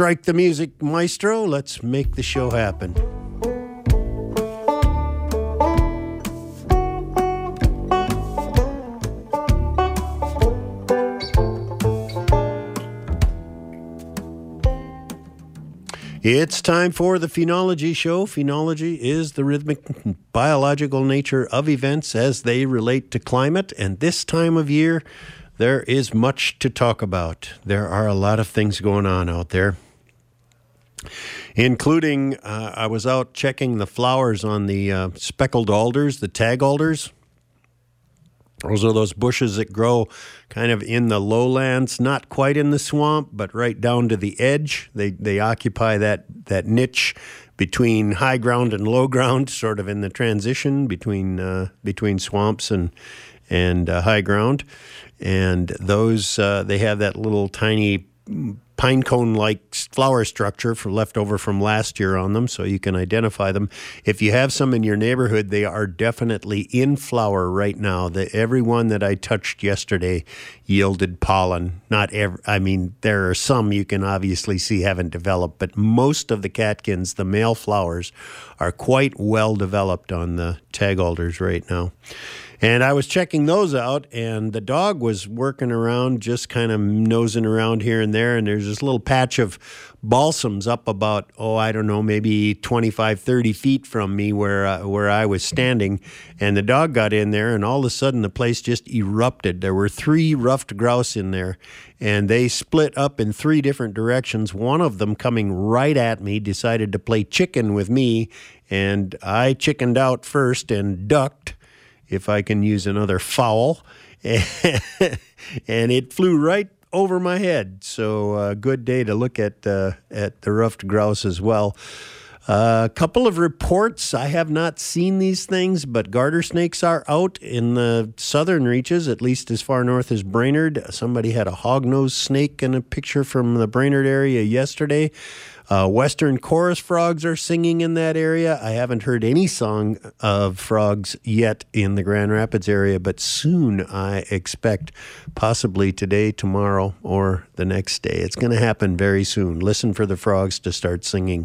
Strike the music, maestro. Let's make the show happen. It's time for the Phenology Show. Phenology is the rhythmic biological nature of events as they relate to climate. And this time of year, there is much to talk about. There are a lot of things going on out there, including I was out checking the flowers on the speckled alders, the tag alders. Those are those bushes that grow kind of in the lowlands, not quite in the swamp, but right down to the edge. They occupy that niche between high ground and low ground, sort of in the transition between swamps and high ground. And those they have that little tiny pine cone-like flower structure left over from last year on them, so you can identify them. If you have some in your neighborhood, they are definitely in flower right now. Every one that I touched yesterday yielded pollen. There are some you can obviously see haven't developed, but most of the catkins, the male flowers, are quite well developed on the tag alders right now. And I was checking those out, and the dog was working around, just kind of nosing around here and there, and there's this little patch of balsams up about, maybe 25, 30 feet from me where I was standing. And the dog got in there, and all of a sudden the place just erupted. There were 3 ruffed grouse in there, and they split up in 3 different directions. One of them coming right at me decided to play chicken with me, and I chickened out first and ducked, if I can use another foul, and it flew right over my head. So a good day to look at the ruffed grouse as well. A couple of reports. I have not seen these things, but garter snakes are out in the southern reaches, at least as far north as Brainerd. Somebody had a hognose snake in a picture from the Brainerd area yesterday. Western chorus frogs are singing in that area. I haven't heard any song of frogs yet in the Grand Rapids area, but soon I expect, possibly today, tomorrow, or the next day. It's going to happen very soon. Listen for the frogs to start singing.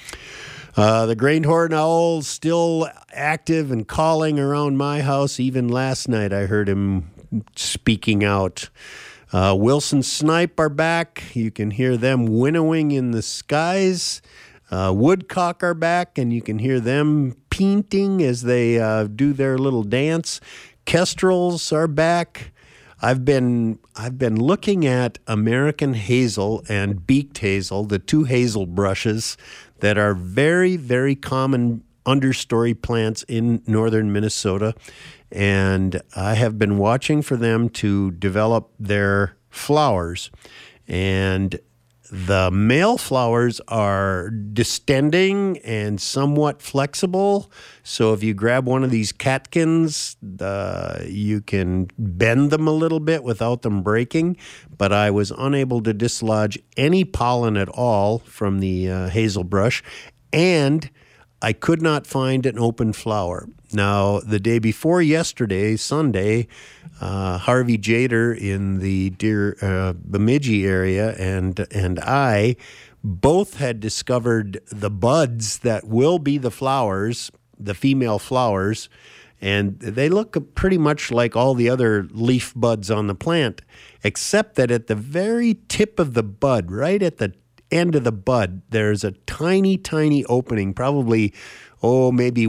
The great horned owl still active and calling around my house. Even last night I heard him speaking out. Wilson snipe are back. You can hear them winnowing in the skies. Woodcock are back, and you can hear them painting as they do their little dance. Kestrels are back. I've been looking at American hazel and beaked hazel, the 2 hazel brushes that are very, very common understory plants in northern Minnesota. And I have been watching for them to develop their flowers. And the male flowers are distending and somewhat flexible. So if you grab one of these catkins, you can bend them a little bit without them breaking. But I was unable to dislodge any pollen at all from the hazel brush. And I could not find an open flower. Now, the day before yesterday, Sunday, Harvey Jader in the Bemidji area and I both had discovered the buds that will be the flowers, the female flowers, and they look pretty much like all the other leaf buds on the plant, except that at the very tip of the bud, right at the end of the bud, there's a tiny, tiny opening, probably, maybe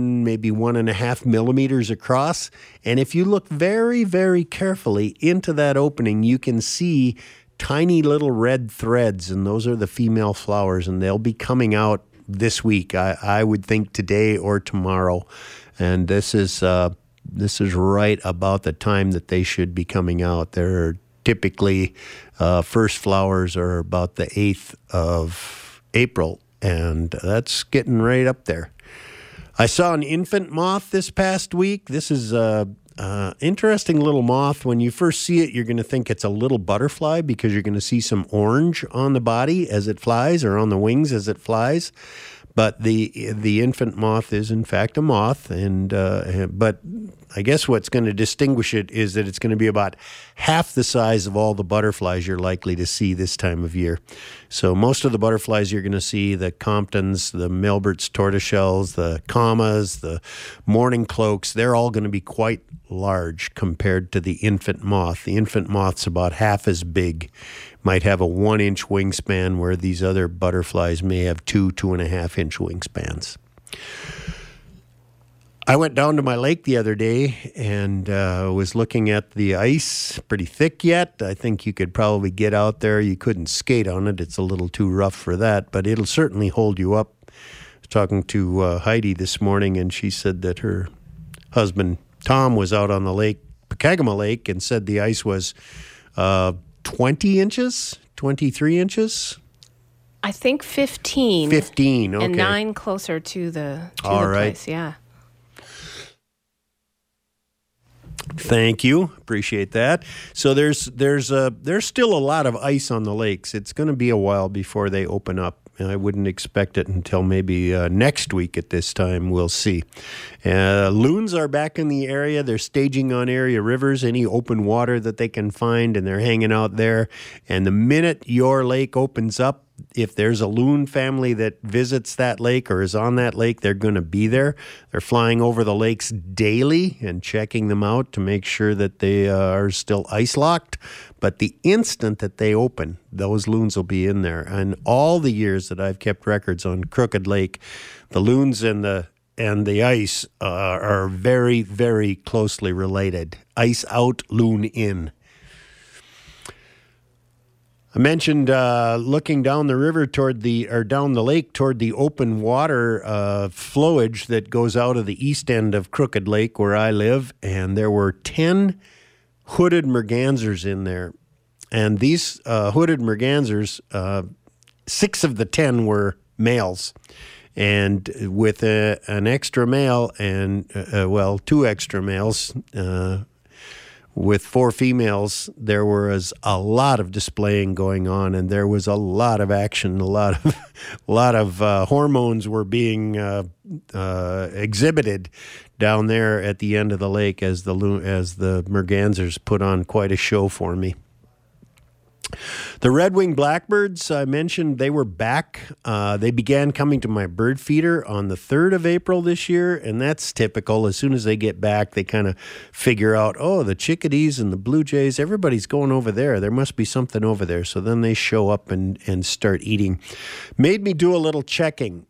1.5 millimeters across. And if you look very, very carefully into that opening, you can see tiny little red threads, and those are the female flowers, and they'll be coming out this week. I would think today or tomorrow. And this is right about the time that they should be coming out. They're typically first flowers are about the 8th of April, and that's getting right up there. I saw an infant moth this past week. This is a interesting little moth. When you first see it, you're going to think it's a little butterfly because you're going to see some orange on the body as it flies, or on the wings as it flies. But the infant moth is in fact a moth, but I guess what's going to distinguish it is that it's going to be about half the size of all the butterflies you're likely to see this time of year. So most of the butterflies you're going to see, the Comptons, the Melbert's tortoiseshells, the commas, the mourning cloaks, they're all going to be quite large compared to the infant moth. The infant moth's about half as big, might have a 1-inch wingspan, where these other butterflies may have 2.5-inch wingspans. I went down to my lake the other day and was looking at the ice, pretty thick yet. I think you could probably get out there. You couldn't skate on it. It's a little too rough for that, but it'll certainly hold you up. I was talking to Heidi this morning, and she said that her husband, Tom, was out on the lake, Pekagama Lake, and said the ice was 20 inches, 23 inches. I think 15. 15, okay. And 9 closer to the All right. place, yeah. Thank you. Appreciate that. So there's still a lot of ice on the lakes. It's going to be a while before they open up. I wouldn't expect it until maybe next week at this time. We'll see. Loons are back in the area. They're staging on area rivers, any open water that they can find, and they're hanging out there. And the minute your lake opens up, if there's a loon family that visits that lake or is on that lake, they're going to be there. They're flying over the lakes daily and checking them out to make sure that they are still ice locked. But the instant that they open, those loons will be in there. And all the years that I've kept records on Crooked Lake, the loons and the ice are very, very closely related. Ice out, loon in. I mentioned looking down the river down the lake toward the open water flowage that goes out of the east end of Crooked Lake where I live, and there were 10 hooded mergansers in there. And these hooded mergansers, 6 of the 10 were males. And with an extra male and, 2 extra males, with 4 females, there was a lot of displaying going on, and there was a lot of action. A lot of hormones were being exhibited down there at the end of the lake as the mergansers put on quite a show for me. The red-winged blackbirds, I mentioned, they were back. They began coming to my bird feeder on the 3rd of April this year, and that's typical. As soon as they get back, they kind of figure out, oh, the chickadees and the blue jays, everybody's going over there. There must be something over there. So then they show up and start eating. Made me do a little checking.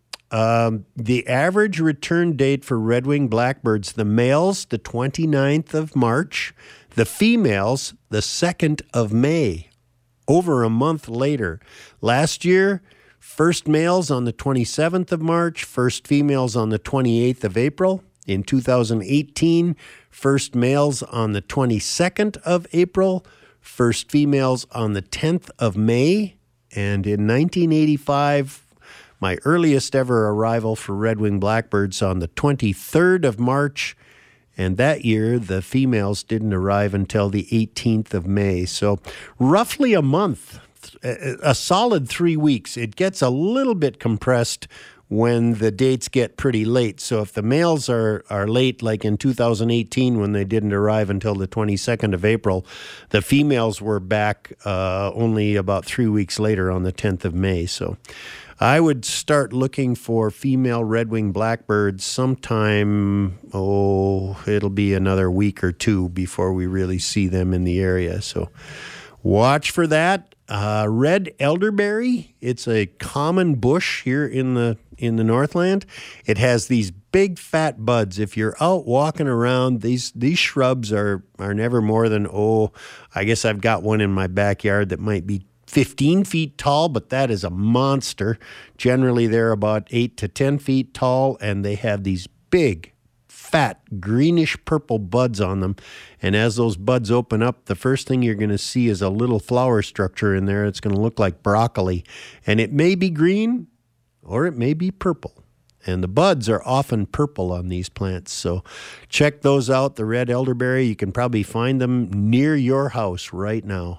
The average return date for red-winged blackbirds, the males, the 29th of March, the females, the 2nd of May. Over a month later. Last year, first males on the 27th of March, first females on the 28th of April. In 2018, first males on the 22nd of April, first females on the 10th of May. And in 1985, my earliest ever arrival for red-winged blackbirds on the 23rd of March. And that year, the females didn't arrive until the 18th of May. So roughly a month, a solid 3 weeks. It gets a little bit compressed when the dates get pretty late. So if the males are late, like in 2018 when they didn't arrive until the 22nd of April, the females were back only about 3 weeks later on the 10th of May. So I would start looking for female red-winged blackbirds sometime, it'll be another week or 2 before we really see them in the area. So watch for that. Red elderberry, it's a common bush here in the Northland. It has these big fat buds. If you're out walking around, these shrubs are never more than, I guess I've got one in my backyard that might be 15 feet tall, but that is a monster. Generally, they're about 8 to 10 feet tall, and they have these big, fat, greenish-purple buds on them. And as those buds open up, the first thing you're going to see is a little flower structure in there. It's going to look like broccoli. And it may be green, or it may be purple. And the buds are often purple on these plants. So check those out, the red elderberry. You can probably find them near your house right now.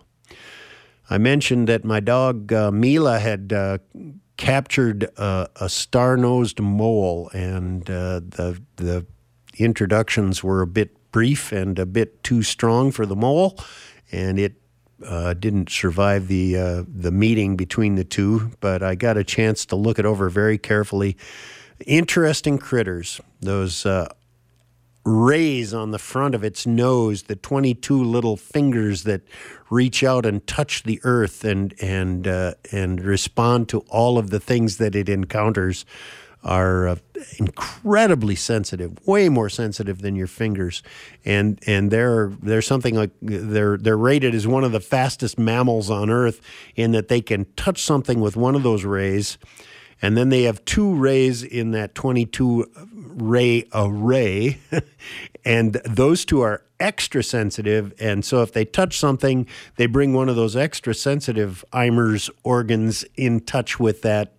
I mentioned that my dog Mila had captured a star-nosed mole, and the introductions were a bit brief and a bit too strong for the mole, and it didn't survive the meeting between the two. But I got a chance to look it over very carefully. Interesting critters. Those rays on the front of its nose, the 22 little fingers that reach out and touch the earth and respond to all of the things that it encounters, are incredibly sensitive, way more sensitive than your fingers, and they're something like they're rated as one of the fastest mammals on Earth in that they can touch something with one of those rays. And then they have two rays in that 22 ray array, and those two are extra sensitive. And so if they touch something, they bring one of those extra sensitive Eimer's organs in touch with that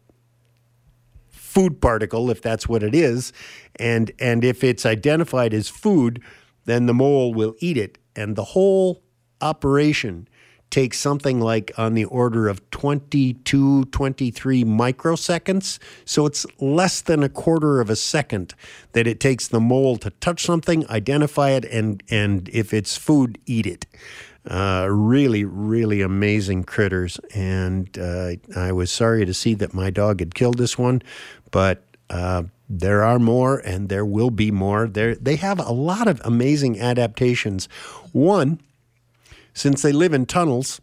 food particle, if that's what it is. And if it's identified as food, then the mole will eat it. And the whole operation takes something like on the order of 22, 23 microseconds. So it's less than a quarter of a second that it takes the mole to touch something, identify it, and if it's food, eat it. Really, really amazing critters. And I was sorry to see that my dog had killed this one, but there are more, and there will be more. They have a lot of amazing adaptations. One, since they live in tunnels,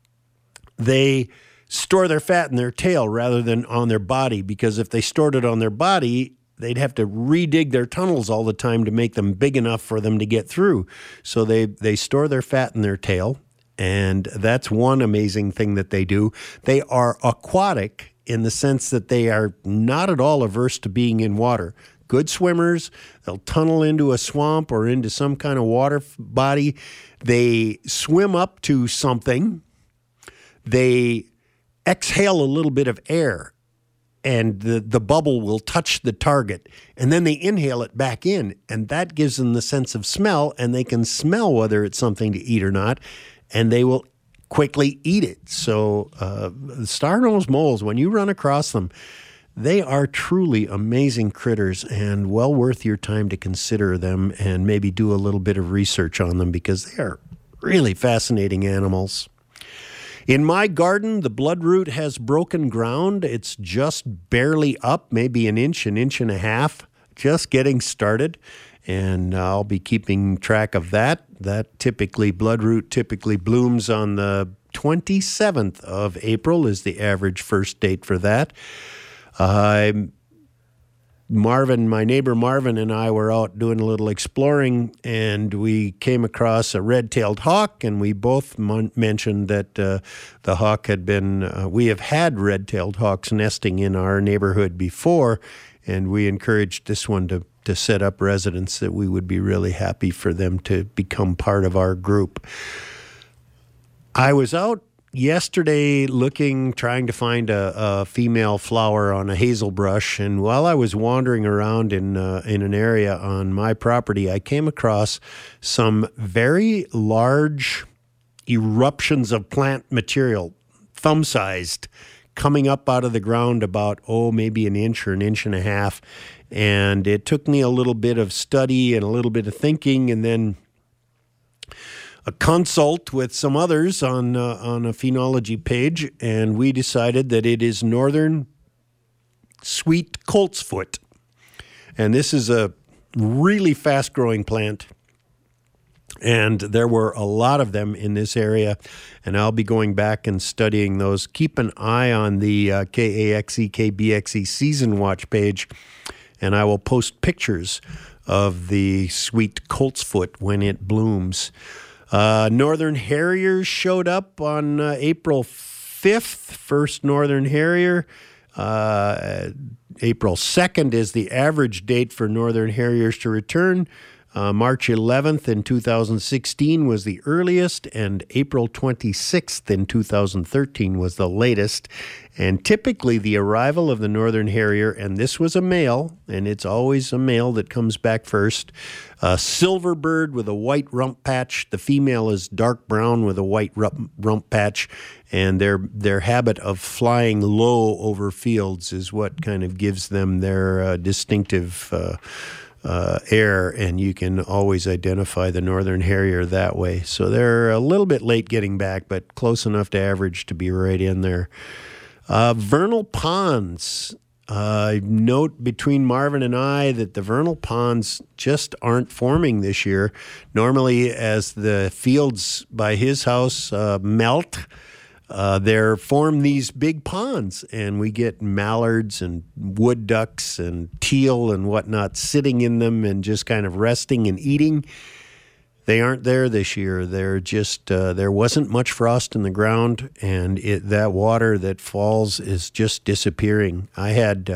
they store their fat in their tail rather than on their body, because if they stored it on their body, they'd have to redig their tunnels all the time to make them big enough for them to get through. So they store their fat in their tail, and that's one amazing thing that they do. They are aquatic in the sense that they are not at all averse to being in water. Good swimmers. They'll tunnel into a swamp or into some kind of water body. They swim up to something. They exhale a little bit of air, and the bubble will touch the target. And then they inhale it back in, and that gives them the sense of smell, and they can smell whether it's something to eat or not, and they will quickly eat it. So star-nosed moles, when you run across them, they are truly amazing critters and well worth your time to consider them and maybe do a little bit of research on them, because they are really fascinating animals. In my garden, the bloodroot has broken ground. It's just barely up, maybe an inch and a half, just getting started. And I'll be keeping track of that. Bloodroot typically blooms on the 27th of April is the average first date for that. Marvin, my neighbor Marvin, and I were out doing a little exploring, and we came across a red-tailed hawk, and we both mentioned that the hawk had been, we have had red-tailed hawks nesting in our neighborhood before, and we encouraged this one to set up residence, that we would be really happy for them to become part of our group. I was out yesterday trying to find a female flower on a hazel brush, and while I was wandering around in an area on my property, I came across some very large eruptions of plant material, thumb-sized, coming up out of the ground about, maybe an inch or an inch and a half. And it took me a little bit of study and a little bit of thinking, and then a consult with some others on a phenology page, and we decided that it is northern sweet coltsfoot. And this is a really fast-growing plant, and there were a lot of them in this area, and I'll be going back and studying those. Keep an eye on the KAXE, KBXE Season Watch page, and I will post pictures of the sweet coltsfoot when it blooms. Northern Harriers showed up on April 5th, first Northern Harrier. April 2nd is the average date for Northern Harriers to return. March 11th in 2016 was the earliest, and April 26th in 2013 was the latest. And typically the arrival of the Northern Harrier, and this was a male, and it's always a male that comes back first, a silver bird with a white rump patch. The female is dark brown with a white rump patch, and their habit of flying low over fields is what kind of gives them their distinctive air, and you can always identify the northern harrier that way. So they're a little bit late getting back, but close enough to average to be right in there. Vernal ponds. Note between Marvin and I that the vernal ponds just aren't forming this year. Normally, as the fields by his house melt, they form these big ponds, and we get mallards and wood ducks and teal and whatnot sitting in them and just kind of resting and eating. They aren't there this year. They're just there wasn't much frost in the ground, and that water that falls is just disappearing. I had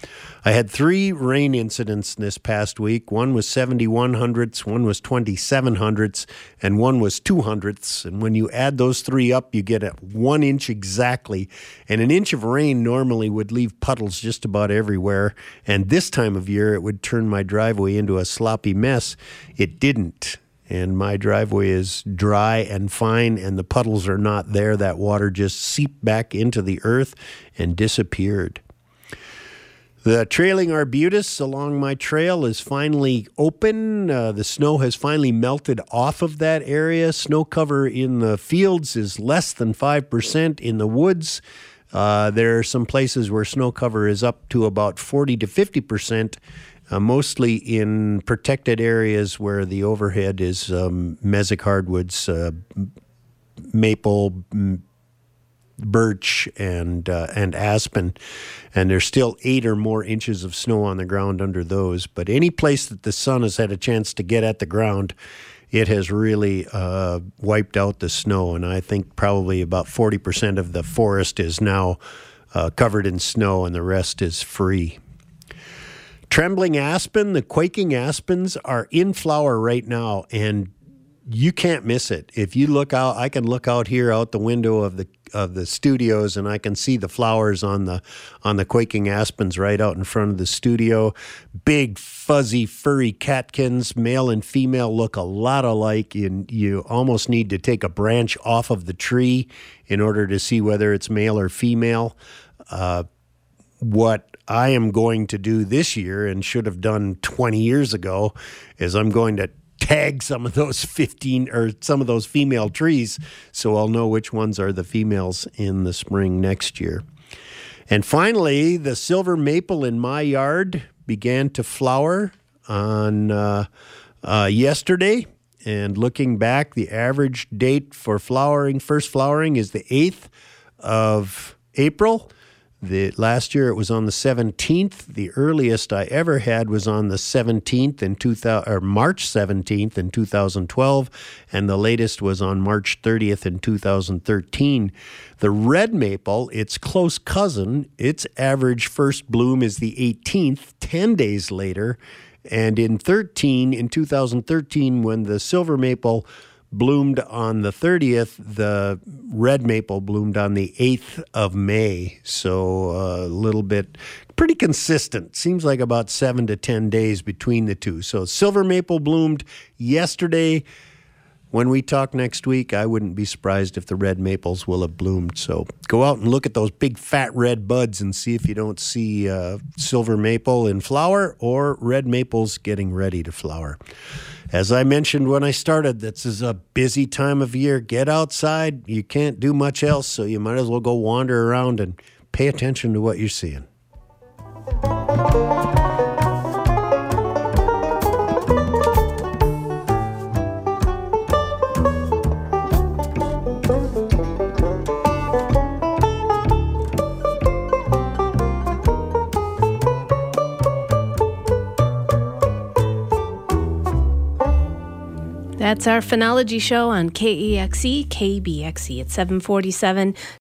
3 rain incidents this past week. One was 71 hundredths, one was 27 hundredths, and one was 2 hundredths. And when you add those 3 up, you get 1 inch exactly. And an inch of rain normally would leave puddles just about everywhere. And this time of year, it would turn my driveway into a sloppy mess. It didn't. And my driveway is dry and fine, and the puddles are not there. That water just seeped back into the earth and disappeared. The trailing arbutus along my trail is finally open. The snow has finally melted off of that area. Snow cover in the fields is less than 5%. In the woods, there are some places where snow cover is up to about 40 to 50%. Mostly in protected areas where the overhead is mesic hardwoods, maple, birch, and aspen. And there's still 8 or more inches of snow on the ground under those. But any place that the sun has had a chance to get at the ground, it has really wiped out the snow. And I think probably about 40% of the forest is now covered in snow, and the rest is free. Trembling aspen, the quaking aspens are in flower right now, and you can't miss it. If you look out, I can look out here out the window of the studios, and I can see the flowers on the quaking aspens right out in front of the studio. Big, fuzzy, furry catkins, male and female, look a lot alike. You almost need to take a branch off of the tree in order to see whether it's male or female. What I am going to do this year, and should have done 20 years ago, is I'm going to tag some of those 15 or some of those female trees so I'll know which ones are the females in the spring next year. And finally, the silver maple in my yard began to flower on yesterday. And looking back, the average date for first flowering is the 8th of April. Last year it was on the 17th. The earliest I ever had was on the 17th March 17th in 2012, and the latest was on March 30th in 2013. The red maple, its close cousin, its average first bloom is the 18th, 10 days later, and in 2013, when the silver maple bloomed on the 30th, the red maple bloomed on the 8th of May. So a little bit, pretty consistent. Seems like about 7 to 10 days between the two. So silver maple bloomed yesterday. When we talk next week, I wouldn't be surprised if the red maples will have bloomed. So go out and look at those big fat red buds and see if you don't see silver maple in flower or red maples getting ready to flower. As I mentioned when I started, this is a busy time of year. Get outside. You can't do much else, so you might as well go wander around and pay attention to what you're seeing. That's our Phenology Show on KEXE, KBXE at 747.